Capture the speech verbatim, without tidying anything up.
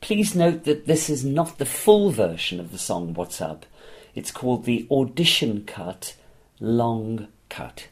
Please note that this is not the full version of the song What's Up. It's called the audition cut, long cut.